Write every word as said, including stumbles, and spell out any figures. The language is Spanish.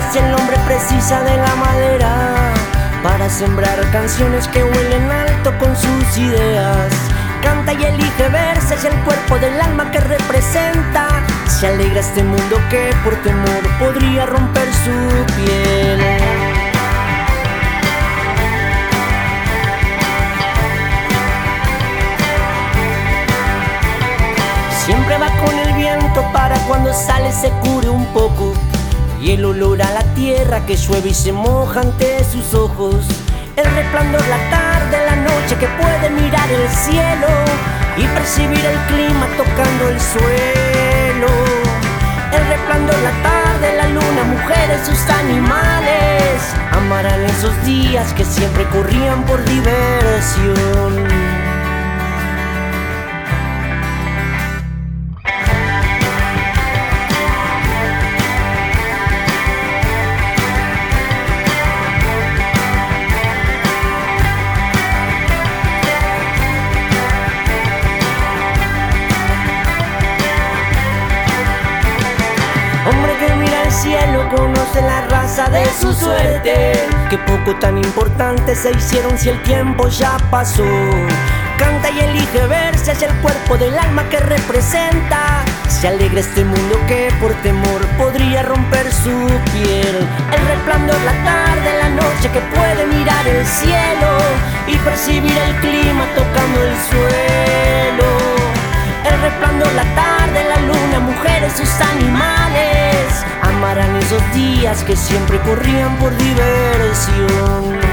Si el hombre precisa de la madera para sembrar canciones que huelen alto con sus ideas, canta y elige verse, es el cuerpo del alma que representa. Se alegra este mundo que por temor podría romper su piel. Siempre va con el viento para cuando sale se cure un poco, y el olor a la tierra que llueve y se moja ante sus ojos. El resplandor, la tarde, la noche que puede mirar el cielo y percibir el clima tocando el suelo. El resplandor, la tarde, la luna, mujeres, sus animales amarán esos días que siempre corrían por diversión. Hombre que mira al cielo, conoce la raza de su suerte. Que poco tan importante se hicieron si el tiempo ya pasó. Canta y elige verse, es el cuerpo del alma que representa. Se alegra este mundo que por temor podría romper su piel. El resplandor, la tarde, la noche que puede mirar el cielo y percibir el clima tocando el suelo. El resplandor, la tarde, la luna, mujeres, sus animales amarán esos días que siempre corrían por diversión.